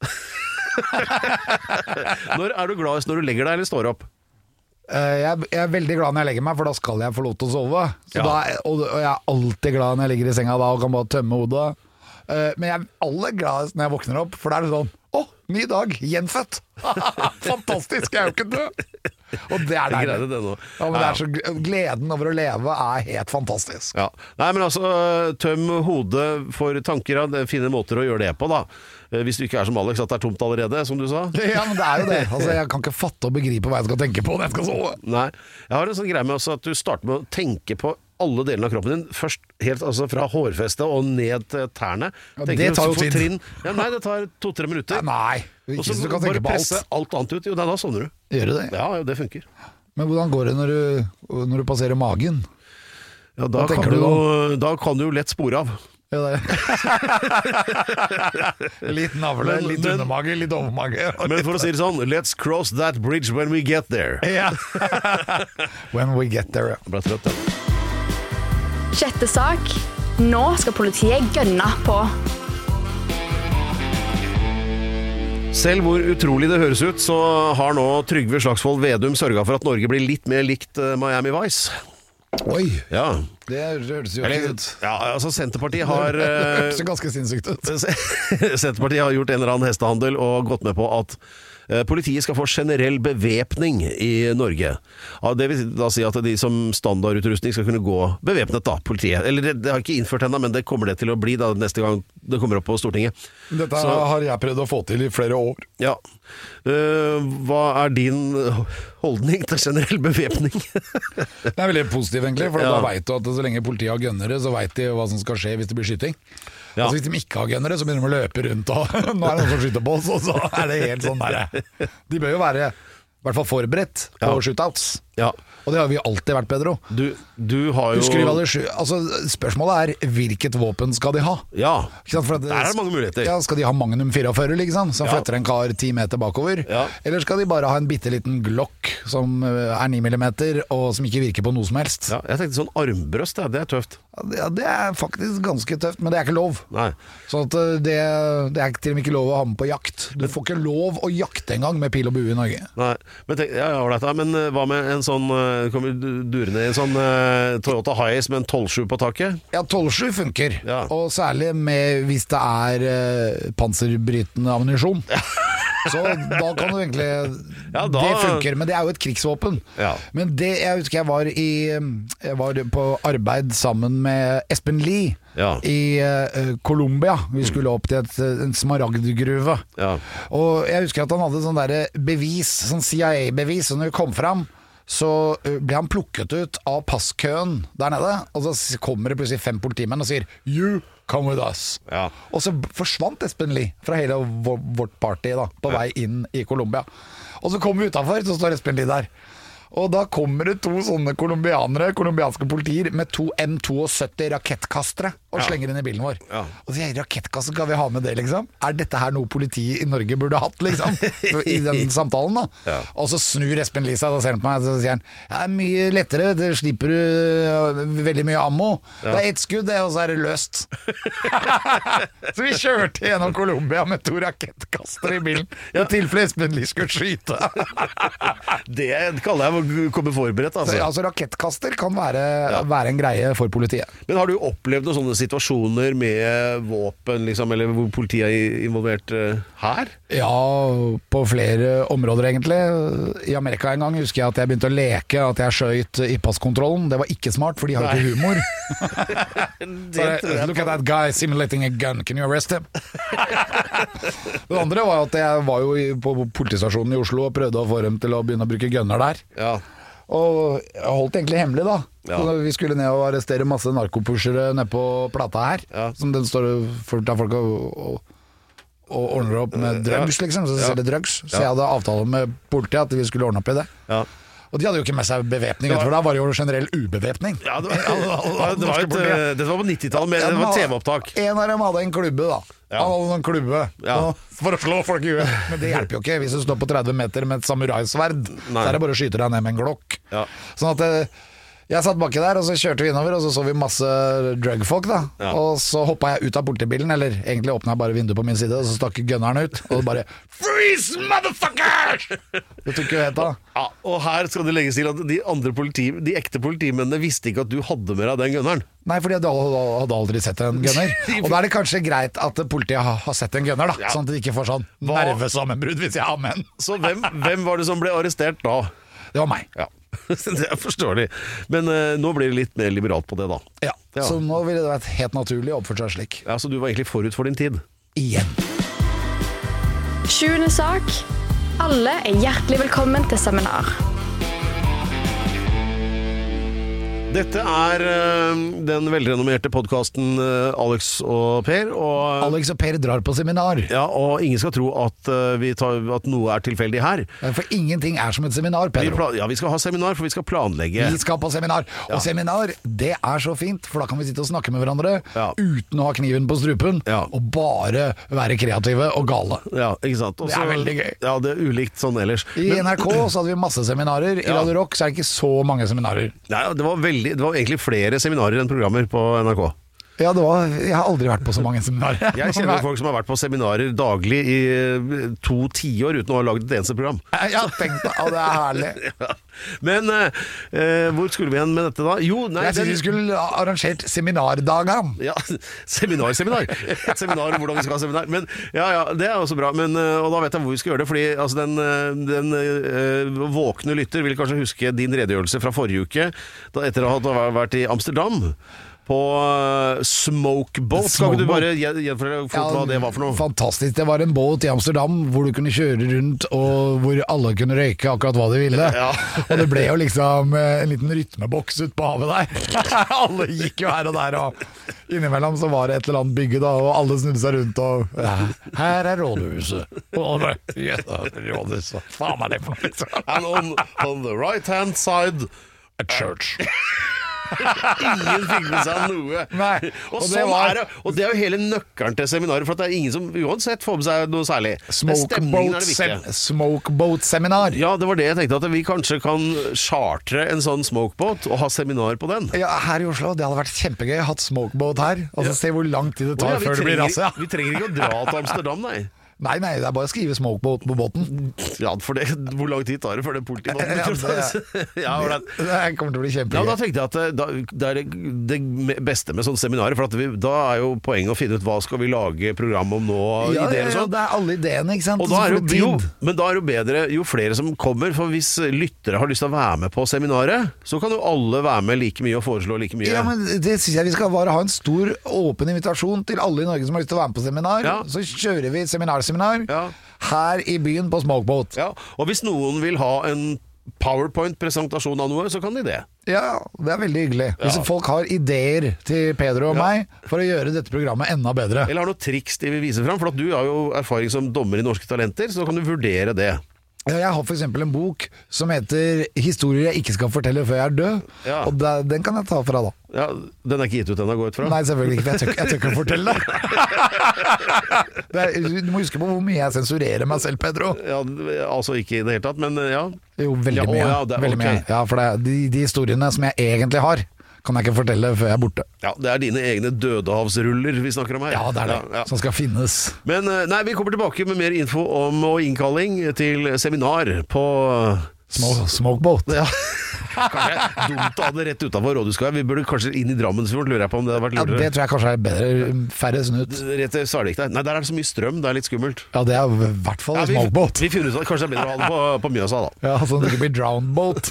Når er du gladest? Når du legger deg eller står opp? Jeg er veldig glad når jeg legger meg, for da skal jeg få lov til å sove. Så Ja. og jeg er alltid glad når jeg ligger i senga da og kan bare tømme hodet. Men jeg er aller gladest når jeg våkner opp, for da er det sånn ny dag, gjenfødt. Fantastisk, jeg er jo ikke død. Og det er Jeg greide deilig. det nå. Ja, men det er så, gleden over å leve er helt fantastisk. Ja. Nei, men altså, tøm hodet for tanker av fine måter å gjøre det på, da. Hvis du ikke er som Alex, at det er tomt allerede, som du sa. Ja, men det er jo det. Altså, jeg kan ikke fatte og begripe hva jeg skal tenke på når jeg skal sove. Nei. Jeg har en sånn greie med også at du starter med å tenke på alle delene av kroppen din. Først helt altså fra hårfestet og ned til tærne. Ja, Tenker det tar du jo for tid. Ja, nei, det tar 2-3 minutter. Nei, Og ikke så hvis du kan bare tenke på presse alt. alt annet ut. Jo, da sovner du. Gjør du det? Ja, det funker. Men hvordan går det når du passerer magen? Ja, da, Hva tenker kan du da kan du jo lett spore av. Ja, det. Litt navle, litt Men- undermage, litt overmage. Men for å si det sånn, let's cross that bridge when we get there. Ja. When we get there. Jeg ble trøtt, ja. Sjette sak. Nå skal politiet gønne på. Selv hvor utrolig det høres ut, så har nå Trygve Slagsvold Vedum sørget for at Norge blir litt mer likt Miami Vice. Oi, Ja. det høres jo Eller, ikke ut. ja, altså Senterpartiet har Det hørtes jo ganske sinnssykt ut. Senterpartiet har gjort en eller annen hestehandel og gått med på at politiet skal få generell bevæpning i Norge. Ja, det vil da si at de som standardutrustning skal kunne gå bevæpnet, da, politiet. Eller det har ikke innført ennå, men det kommer det til å bli da neste gang det kommer opp på Stortinget. Dette Så- har jeg prøvd å få til i flere år. Ja. Hva er din holdning til generell bevæpning? Det er veldig positivt egentlig, for Ja. da vet du at så lenge politiet har gønnere, så vet de hva som skal skje hvis det blir skyting. Ja. Altså Hvis de ikke har gønnere, så begynner de å løpe rundt og nå er det noen som skyter på oss, og så er det helt sånn der. De bør jo være i hvert fall forberedt på Ja. shootouts. Ja. Og det har vi alltid vært, Pedro. Du har jo Husker de hva det altså, spørsmålet er hvilket våpen skal de ha? Ja. Ikke sant? For at Der er det mange muligheter. Ja, skal de ha Magnum 44 liksom, som Ja. flytter en kar 10 meter bakover? Ja. Eller skal de bare ha en bitte liten Glock som er 9 mm og som ikke virker på noe som helst? Ja, jeg tenkte sånn armbrøst, det er tøft. Ja, det er faktisk ganske tøft, men det er ikke lov. Nei. Så at det er til og med ikke lov å ha med på jakt. Du får ikke lov å jakte engang med pil og bue i Norge. Nei. Men, men hva med en sånn kommer durende i en sånn Toyota Hiace med en 12-7 på taket? Ja, 12-7 funker, Ja. og særlig hvis det er panserbrytende ammunisjon. Så da kan du egentlig Ja, da- Det funker, men det er jo et krigsvåpen. Ja. Men det, jeg husker jeg var på arbeid sammen med Espen Lie Ja. i Colombia. Vi skulle opp til en smaragdgruve. Ja. Og jeg husker at han hadde sånn der bevis, sånn CIA-bevis, og når vi kom fram så ble han plukket ut av passkøen der nede, og så kommer det plutselig 5 politimenn og sier "You come with us". Ja. Og så forsvant Espen Lie fra hele vårt party da, på vei inn i Colombia. Og så kommer vi utenfor, så står Espen Lie der. Og da kommer det 2 sånne kolumbianske politier med 2 M72 rakettkastere og slenger inn i bilen vår. Ja. Og så sier jeg, rakettkasser, skal vi ha med det liksom? Er dette her noe politiet i Norge burde hatt liksom? I den samtalen da. Ja. Og så snur Espen Lie seg og ser på meg, og så sier han, det er mye lettere, det slipper du veldig mye ammo. Det er ett skudd, og så er det løst. Så vi kjørte gjennom Colombia med 2 rakettkastere i bilen, i tilfelle Espen Lie skulle skyte. Det kaller jeg å komme forberedt, Så, altså. altså rakettkaster kan være en greie for politiet. Men har du opplevd noen sånne situasjoner med våpen, liksom, eller hvor politiet er involvert her? Ja, på flere områder egentlig. I Amerika en gang husker jeg at jeg begynte å leke at jeg skjøt i passkontrollen. Det var ikke smart, for de har jo ikke humor. Så, look at that guy simulating a gun, can you arrest him? Det andre var at jeg var jo på politistasjonen i Oslo og prøvde å få dem til å begynne å bruke gunner der. Ja. Og jeg holdt egentlig hemmelig da. Ja. Så vi skulle ned og arrestere masse narkopushere nede på plata her, Ja. som den står der folk og ordner opp med drugs liksom, så selger drugs. Så jeg hadde avtale med politiet at vi skulle ordne opp i det. Ja. Og de hadde jo ikke med seg bevæpning, for da var det jo generell ubevæpning. Ja, det var på 90-tallet, men det var TV-opptak. En av dem hadde en klubbe da. Han hadde en klubbe for å slå folk i huet. Men det hjelper jo ikke hvis du står på 30 meter med et samuraisverd. Så er det bare å skyte deg ned med en glokk. Sånn at jeg satt baki der, og så kjørte vi innover, og så vi masse drugfolk da. Og så hoppet jeg ut av politibilen, eller egentlig åpnet jeg bare vinduet på min side, og så stakk gunneren ut, og bare freeze, motherfucker! Det tok jo helt da. Ja, og her skal det legges til at de ekte politimennene visste ikke at du hadde med deg den gunneren. Nei, fordi jeg hadde aldri sett en gunner. Og da er det kanskje greit at politiet har sett en gunner da, sånn at de ikke får sånn nervesammenbrudd hvis jeg har med en. Så hvem var det som ble arrestert da? Det var meg. Ja. Det er forståelig. Men nå blir det litt mer liberalt på det da. Ja, så nå ville det vært helt naturlig å oppføre seg slik. Ja, så du var egentlig forut for din tid. Igjen. 7. sak. Alle er hjertelig velkommen til seminar. Dette er den velrenommerte podcasten Alex og Per. Alex og Per drar på seminar. Ja, og ingen skal tro at noe er tilfeldig her. For ingenting er som et seminar, Pedro. Vi skal ha seminar, for vi skal planlegge. Vi skal på seminar. Og seminar, det er så fint, for da kan vi sitte og snakke med hverandre uten å ha kniven på strupen, og bare være kreative og gale. Ja, ikke sant? Også, det er veldig gøy. Ja, det er ulikt sånn ellers. I NRK så hadde vi masse seminarer. I Radio Rock så er det ikke så mange seminarer. Nei, det var egentlig flere seminarer enn programmer på NRK. Ja, jeg har aldri vært på så mange seminarer. Jeg kjenner folk som har vært på seminarer daglig i 2 tiår uten å ha laget et eneste program. Jeg har tenkt det, og det er herlig. Men hvor skulle vi igjen med dette da? Jo, nei, jeg synes vi skulle arrangert seminardagen. Ja, seminar. Et seminar om hvordan vi skal ha seminar. Men det er også bra. Men, og da vet jeg hvor vi skal gjøre det, fordi altså, den våkne lytter vil kanskje huske din redegjørelse fra forrige uke, etter å ha vært i Amsterdam. På Smokeboat. Skal ikke du bare gjenfortelle hva det var for noe? Fantastisk. Det var en båt i Amsterdam hvor du kunne kjøre rundt, og hvor alle kunne røyke akkurat hva de ville. Og det ble jo liksom en liten rytmeboks ut på havet der. Alle gikk jo her og der, og innimellom så var det et eller annet bygge da, og alle snudde seg rundt, og her er rådhuset. Rådhuset. Faen er det for noe, liksom? And on the right hand side a church. Ingen fikk med seg noe. Nei, og det er jo hele nøkkelen til seminaret, for at det er ingen som uansett får med seg noe særlig. Smokeboat-seminar. Ja, det var det jeg tenkte, at vi kanskje kan chartre en sånn smokeboat og ha seminar på den. Ja, her i Oslo, det hadde vært kjempegøy hatt smokeboat her, og så se hvor lang tid det tar før det blir rasse. Vi trenger ikke å dra til Amsterdam, nei. Nei, det er bare å skrive smokeboat på båten. Ja, for hvor lang tid tar det før det politibåten? Det kommer til å bli kjempegøy. Ja, da tenkte jeg at det er det beste med sånne seminarer, for at da er jo poenget å finne ut hva skal vi lage program om nå, ideer og sånn. Det er alle ideene, ikke sant? Og da er men da er det jo bedre jo flere som kommer, for hvis lyttere har lyst til å være med på seminaret, så kan jo alle være med like mye og foreslå like mye. Ja, men det synes jeg vi skal bare ha en stor åpen invitasjon til alle i Norge som har lyst til å være med på seminar. Så kjører vi seminar her i byen på Smokeboat. Ja, og hvis noen vil ha en PowerPoint-presentasjon av noe, så kan de det. Ja, det er veldig hyggelig. Hvis folk har ideer til Pedro og meg for å gjøre dette programmet enda bedre. Eller har noen triks de vil vise frem, for at du har jo erfaring som dommer i Norske Talenter, så kan du vurdere det. Ja, jeg har for eksempel en bok som heter 'Historier jeg ikke skal fortelle før jeg er død', og den kan jeg ta fra da. Ja, den er ikke gitt ut ennå, gå ut fra? Nei, selvfølgelig ikke, for jeg tør ikke å fortelle det. Du må huske på hvor mye jeg sensurerer meg selv, Pedro. Ja, altså ikke i det hele tatt, men ja. Jo, veldig mye. Veldig mye. Ja, for de historiene som jeg egentlig har, kan jeg ikke fortelle før jeg er borte. Ja, det er dine egne dødehavsruller vi snakker om her. Ja, det er det, som skal finnes. Men nei, vi kommer tilbake med mer info om og innkalling til seminar på Smokeboat. Ja. Kanskje dumt å ha det rett utenfor Rådhuskøya. Vi burde kanskje inn i Drammensfjorden, lurer jeg på om det hadde vært lurere. Ja, det tror jeg kanskje er bedre. Færre snut. Rett til Svalvik der. Nei, der er det så mye strøm, det er litt skummelt. Ja, det er i hvert fall smokeboat. Vi finner ut at kanskje det er bedre å ha det på Mjøsa da. Ja, sånn at det ikke blir drownboat.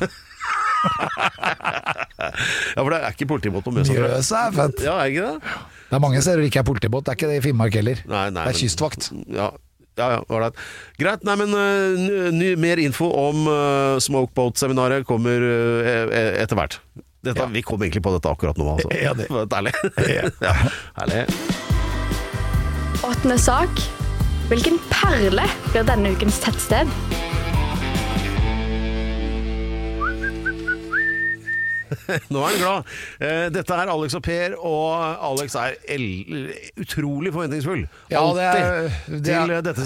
Ja, for det er ikke politibåt på Mjøsa. Mjøsa er fett. Ja, er ikke det? Det er mange steder det ikke er politibåt. Det er ikke det i Finnmark heller. Nei, det er kystvakt. Ja, ålreit. Greit, nei, men mer info om Smokeboat-seminaret kommer etter hvert. Vi kom egentlig på dette akkurat nå, altså. Ja, det var ærlig. Ja, herlig. 8. sak. Hvilken perle blir denne ukens tettsted? Nå er han glad. Dette er Alex og Per, og Alex er utrolig forventningsfull. Ja, det er til dette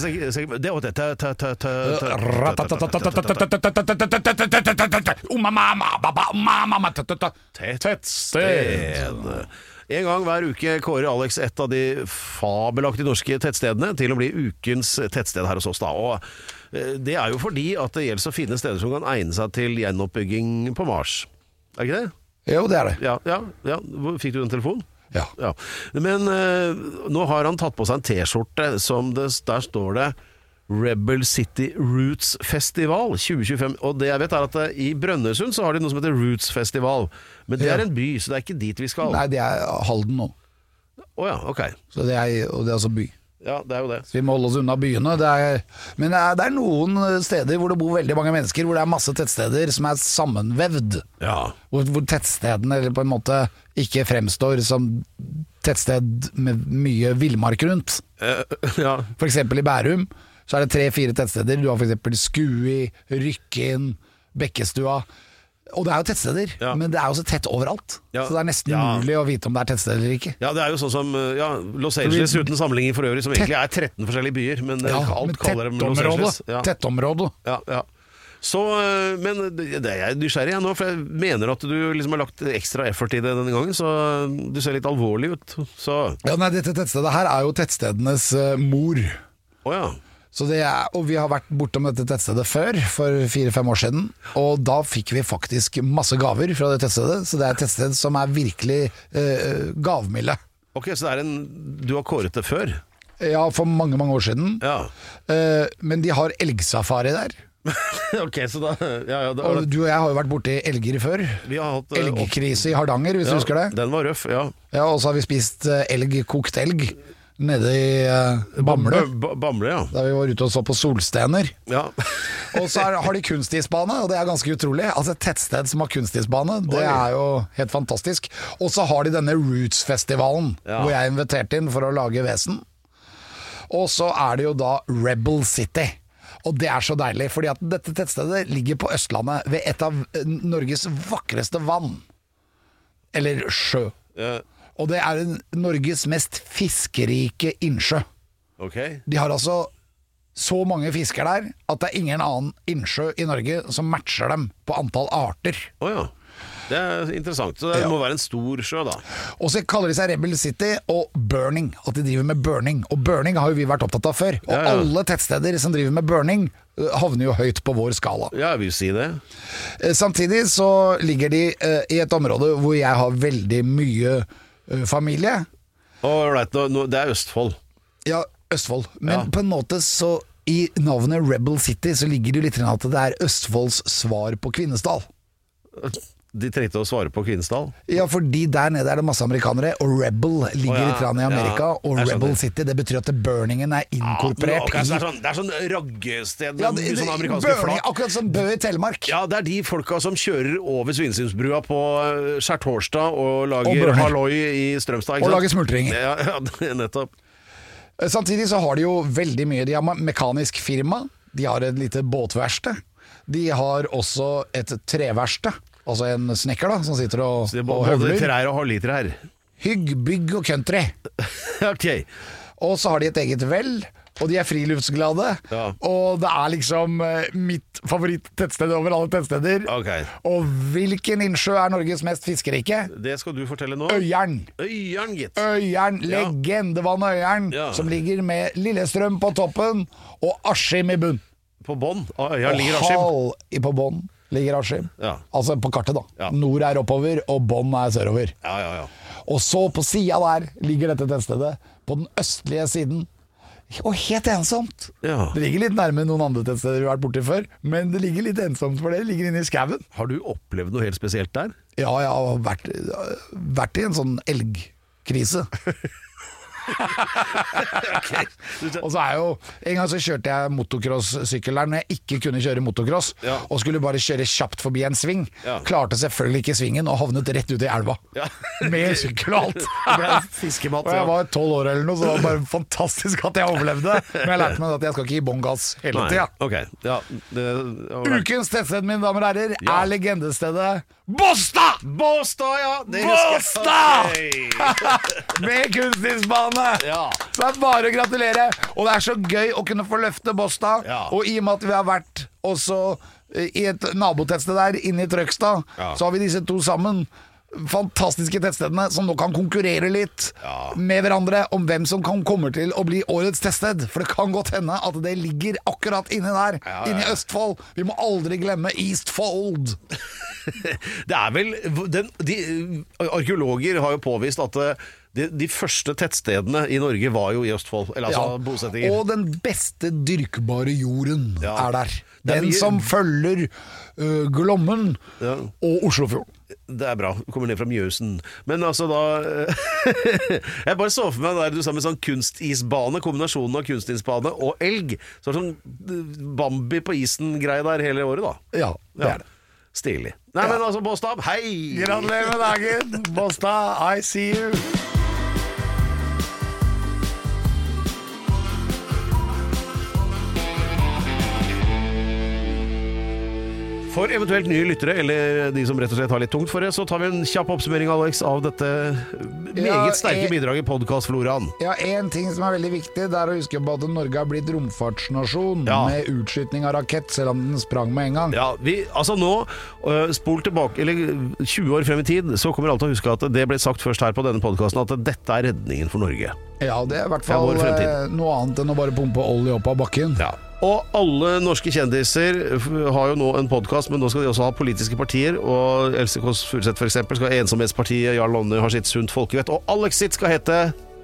Tettsted. En gang hver uke kårer Alex et av de fabelaktige norske tettstedene til å bli ukens tettsted her hos oss da. Og det er jo fordi at det gjelder å finne steder som kan egne seg til gjenoppbygging på Mars. Er ikke det? Jo, det er det. Ja. Fikk du den telefonen? Ja. Men nå har han tatt på seg en t-skjorte som der står det Rebel City Roots Festival 2025, og det jeg vet er at i Brønnøysund så har de noe som heter Roots Festival, men det er en by, så det er ikke dit vi skal. Nei, det er Halden nå. Åja, ok. Så det er også by. Ja, det er jo det. Så vi må holde oss unna byene. Men det er noen steder hvor det bor veldig mange mennesker, hvor det er masse tettsteder som er sammenvevd. Ja. Hvor tettstedene på en måte ikke fremstår som tettsted med mye villmark rundt. Ja. For eksempel i Bærum så er det 3-4 tettsteder. Du har for eksempel Skui, Rykken, Bekkestua. Og det er jo tettsteder, men det er også tett overalt. Så det er nesten umulig å vite om det er tettsteder eller ikke. Ja, det er jo sånn som Los Angeles uten sammenligning for øvrig, som egentlig er 13 forskjellige byer, men alt kaller dem Los Angeles. Tettområde. Ja. Så, men det er jeg nysgjerrig nå, for jeg mener at du liksom har lagt ekstra effort i det denne gangen, så du ser litt alvorlig ut. Så. Ja, nei, dette tettstedet her er jo tettstedenes mor. Åja. Så og vi har vært bortom dette tettstedet før, for 4-5 år siden, og da fikk vi faktisk masse gaver fra det tettstedet, så det er et tettsted som er virkelig gavmilde. Ok, så det er du har kåret det før? Ja, for mange år siden. Ja. Men de har elgsafari der. Ok, så da... Og du og jeg har jo vært borte i elger før. Vi har hatt... Elgkrise i Hardanger, hvis du husker det. Den var røff, ja. Ja, og så har vi spist kokt elg. Nede i Bamble. Bamble, ja. Da vi var ute og så på solstener. Ja. Og så har de kunstisbane, og det er ganske utrolig. Altså et tettsted som har kunstisbane, det er jo helt fantastisk. Og så har de denne Roots-festivalen, hvor jeg er invitert inn for å lage vesen. Og så er det jo da Rebel City. Og det er så deilig, fordi at dette tettstedet ligger på Østlandet ved et av Norges vakreste vann. Eller sjø. Ja. Og det er Norges mest fiskerike innsjø. Okay. De har altså så mange fisker der at det er ingen annen innsjø i Norge som matcher dem på antall arter. Ja. Det er interessant. Så det må være en stor sjø da. Og så kaller de seg Rebel City og burning. At de driver med burning. Og burning har jo vi vært opptatt av før. Og alle tettsteder som driver med burning havner jo høyt på vår skala. Ja, jeg vil si det. Samtidig så ligger de i et område hvor jeg har veldig mye familie. Alright, det er Østfold. Ja, Østfold. Men på en måte så i navnet Rebel City så ligger det litt til at det er Østfolds svar på Kvinesdal. De trengte å svare på Kvinesdal? Ja, fordi der nede er det masse amerikanere, og Rebel ligger litt i Amerika, og Rebel City, det betyr at burningen er inkorporert. Okay, det er sånn raggested med sånne amerikanske burning, flak. Akkurat som Bø i Telemark. Ja, det er de folka som kjører over Svinesundsbrua på skjærtorsdag og lager halloi i Strømstad. Og lager smultringer. Ja, nettopp. Samtidig så har de jo veldig mye. De har mekanisk firma, de har et lite båtverksted, de har også et treverksted. Altså en snekker da, som sitter og høvler. Både trær og halvliter her. Hygg, bygg og country. Ok. Og så har de et eget vel, og de er friluftsglade. Ja. Og det er liksom mitt favoritt-tettsted over alle tettsteder. Okay. Og hvilken innsjø er Norges mest fiskerike? Det skal du fortelle nå. Øyeren. Øyeren, gitt. Øyeren, legendevann Øyeren, som ligger med Lillestrøm på toppen og Askim i bunn. På bånn? Øyeren ligger Askim. Og på bånn ligger Askim. Ja. Altså på kartet da. Ja. Nord er oppover, og bånn er sørover. Ja. Og så på siden der ligger dette tettstedet, på den østlige siden. Og helt ensomt. Ja. Det ligger litt nærmere noen andre tettsteder vi har vært borti før, men det ligger litt ensomt for det ligger inne i skaven. Har du opplevd noe helt spesielt der? Ja, jeg har vært i en sånn elgkrise. Okay. Og så jo en gang så kjørte jeg motocross-sykkel der når jeg ikke kunne kjøre motocross, og skulle bare kjøre kjapt forbi en sving. Klarte selvfølgelig ikke svingen og havnet rett ut i elva. Med sykkel og alt. Fiskemat. Og jeg var 12 år eller noe, så det var bare fantastisk at jeg overlevde. Men jeg lærte meg at jeg skal ikke gi bånn gass hele tida. Okay. Ukens tettsted, mine damer og herrer, legendestedet Båstad! Båstad, det Båstad! Med kunstisbane! Så det bare å gratulere. Og det så gøy å kunne få løfte Båstad. Og i og med at vi har vært også i et nabotettsted der inne i Trøgstad, så har vi disse to sammen. Fantastiske tettstedene som nå kan konkurrere litt med hverandre om hvem som kommer til å bli årets tettsted. For det kan godt hende at det ligger akkurat inni der, inni Østfold. Vi må aldri glemme Eastfold. Det vel arkeologer har jo påvist at de første tettstedene i Norge var jo i Østfold, eller altså bosettinger. Og den beste dyrkbare jorden der. Den som følger Glommen og Oslofjorden. Det bra, kommer ned fra Mjøsen. Men altså da jeg bare så for meg der du sa med sånn kunstisbane, kombinasjonen av kunstisbane og elg. Så sånn Bambi på isen-greie der hele året da. Ja, det det. Stilig. Nei, men altså, Båstad, hei! Gratulerer med dagen, Båstad, I see you. For eventuelt nye lyttere, eller de som rett og slett har litt tungt for det, så tar vi en kjapp oppsummering, Alex, av dette meget sterke bidraget i podcastfloraen. Ja, en ting som veldig viktig, det å huske på at Norge har blitt romfartsnasjon med utskytning av rakett, selv om den sprang med en gang. Ja, altså nå, spol tilbake, eller 20 år frem i tid, så kommer alle til å huske at det ble sagt først her på denne podcasten, at dette redningen for Norge. Ja, det I hvert fall noe annet enn å bare pumpe olje opp av bakken. Ja. Og alle norske kjendiser har jo nå en podcast, men nå skal de også ha politiske partier, og Else Kåss Furuseth for eksempel skal ha Ensomhetspartiet, Jarl Lonne har sitt Sunt Folkevett, og Alex sitt skal hete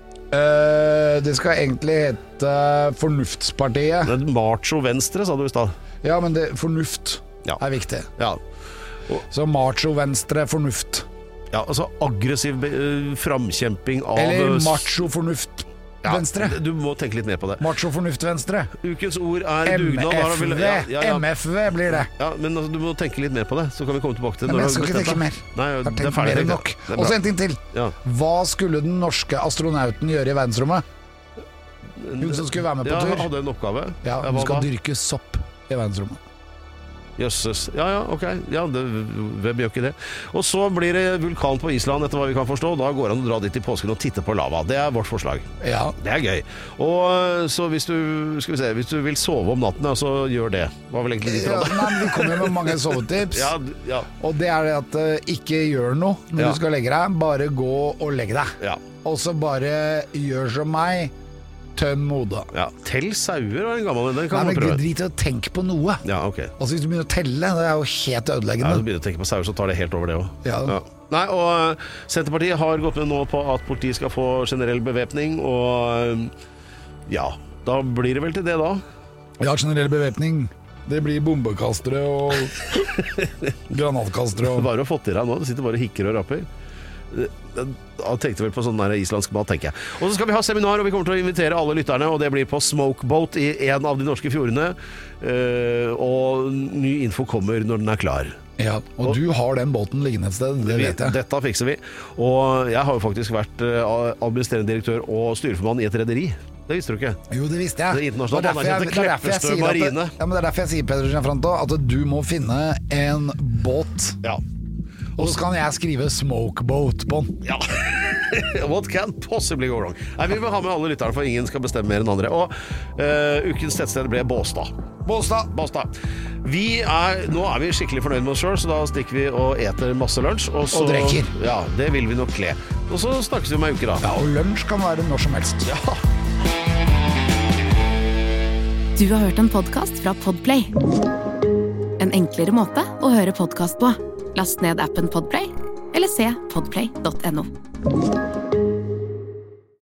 det skal egentlig hete Fornuftspartiet. Macho Venstre, sa du I stad. Ja, men fornuft viktig. Ja. Så Macho Venstre, fornuft. Ja, altså aggressiv framkjemping av eller macho fornuft Venstre. Du må tenke litt mer på det. Macho fornuft venstre. Ukens ord dugnad. MFV blir det. Ja, men altså, du må tenke litt mer på det, så kan vi komme tilbake til det. Men jeg skal ikke tenke mer. Nei, det ferdig mer nok. Og så en ting til. Hva skulle den norske astronauten gjøre I verdensrommet? Hun som skulle være med på tur. Ja, hadde en oppgave. Ja, hun skal dyrke sopp I verdensrommet. Jøsses. Ja, ok. Ja, hvem gjør ikke det? Og så blir det vulkan på Island, etter hva vi kan forstå. Da går han å dra dit I påsken og titte på lava. Det vårt forslag. Ja. Det gøy. Og så hvis du vil sove om natten, så gjør det. Hva vel egentlig ditt råd? Nei, vi kommer med mange sovetips. Ja. Og det det at ikke gjør noe når du skal legge deg. Bare gå og legge deg. Ja. Og så bare gjør som meg. Tøm hodet. Ja, tell sauer var en gammel den kan man prøve. Nei, men drit I å tenke på noe. Ja, ok. Altså hvis du begynner å telle, det jo helt ødeleggende. Ja, hvis du begynner å tenke på sauer, så tar det helt over det også. Ja. Nei, og Senterpartiet har gått med nå på at politiet skal få generell bevæpning, og ja, da blir det vel til det da. Ja, generell bevæpning. Det blir bombekastere og granatkastere. Bare å få til deg nå, det sitter bare hikker og rapper. Jeg tenkte vel på sånn der islandsk mat, tenker jeg. Og så skal vi ha seminar, og vi kommer til å invitere alle lytterne, og det blir på Smokeboat I en av de norske fjordene, og ny info kommer når den klar. Ja, og du har den båten liggende et sted, det vet jeg. Dette fikser vi. Og jeg har jo faktisk vært administrerende direktør og styreformann I et rederi. Det visste du ikke? Jo, det visste jeg. Det internasjonalt anerkjente Kleppestø Marine. Ja, men det derfor jeg sier, Peder Gianfranto, at du må finne en båt. Ja. Og så kan jeg skrive Smokeboat på den. Ja. What can possibly go wrong? Nei, vi vil ha med alle lytterne, for ingen skal bestemme mer enn andre. Og ukens tettsted ble Båstad. Båstad. Nå vi skikkelig fornøyd med oss selv, så da stikker vi og eter masse lunsj. Og drikker. Ja, det vil vi nok kle. Og så snakkes vi om en uke da. Ja, og lunsj kan være når som helst. Ja. Du har hørt en podcast fra Podplay. En enklere måte å høre podcast på. Last ned appen Podplay, eller se podplay.no.